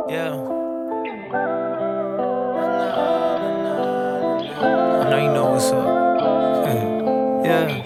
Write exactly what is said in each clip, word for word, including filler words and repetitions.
Yeah. I know you know what's up. Yeah.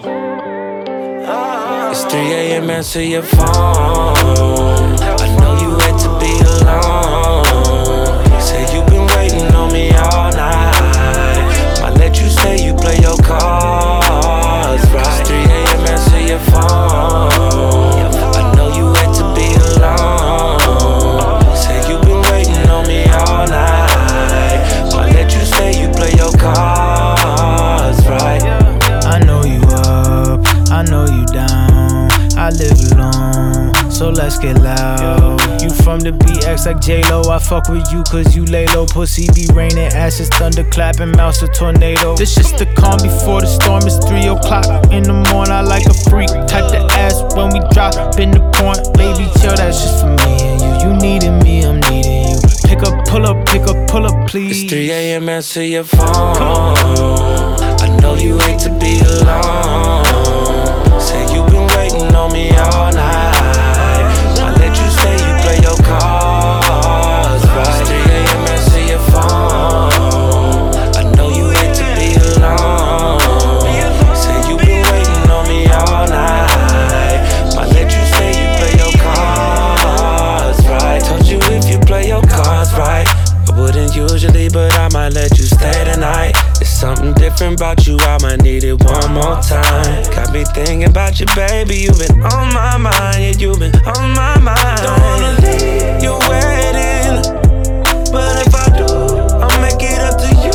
It's three a m, answer your phone. I know you hate to be alone. Say you been waiting on me all night. Might let you say you play your cards right. It's three a m, answer your phone. I know you hate to be alone. Say you been waiting on me all night. Might let you say you play your cards right. I know you up, I know you down. I live alone, so let's get loud. You from the B X like J-Lo, I fuck with you cause you lay low. Pussy be raining, ashes thunder clapping, mouse a tornado. This just the calm before the storm, it's three o'clock in the morning. I like a freak, type the ass when we drop in the point. Baby chill, that's just for me and you. You needing me, I'm needing you. Pick up, pull up, pick up, pull up, please. It's three a m, answer your phone. I know you hate to be alone. Say you been waiting on me all night. Might let you say you play your cards right. It's three a m, answer your phone. I know you hate to be alone. Say you been waiting on me all night. Might let you say you play your cards right. Told you if you play your cards right, I wouldn't usually, but I might let you stay tonight. It's something different about you, I might need it one more time. Got me thinking about you, baby, you been on my mind. Yeah, you been on my mind. Don't wanna leave you waiting, but if I do, I'll make it up to you,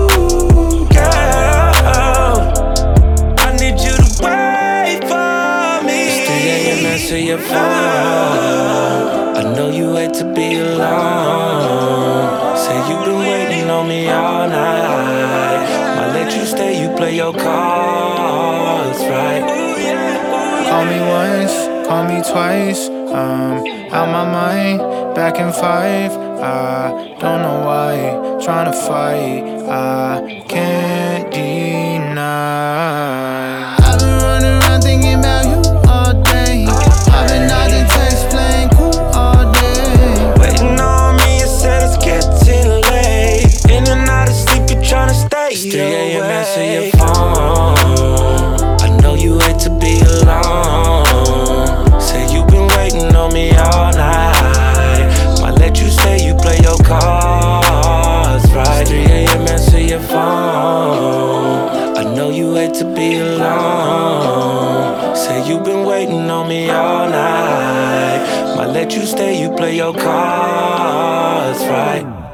girl. I need you to wait for me. It's three a m, answer your phone. I know you hate to be alone. Say you been waiting on me all night. Might let you stay, you play your cards right. Call me once, call me twice. Um, out my mind, back in five. I don't know why, tryna fight. I can't deny. I've been running around thinking about you all day. I've been out the text playing cool all day. Waiting on me, you said it's getting late. In and out of sleep, you tryna stay. It's three a m, answer your phone. I know you hate to be alone. Say you been waiting on me all night. Might let you say you play your cards right. It's three a m, answer your phone. I know you hate to be alone. Say you been waiting on me all night. Might let you stay, you play your cards right.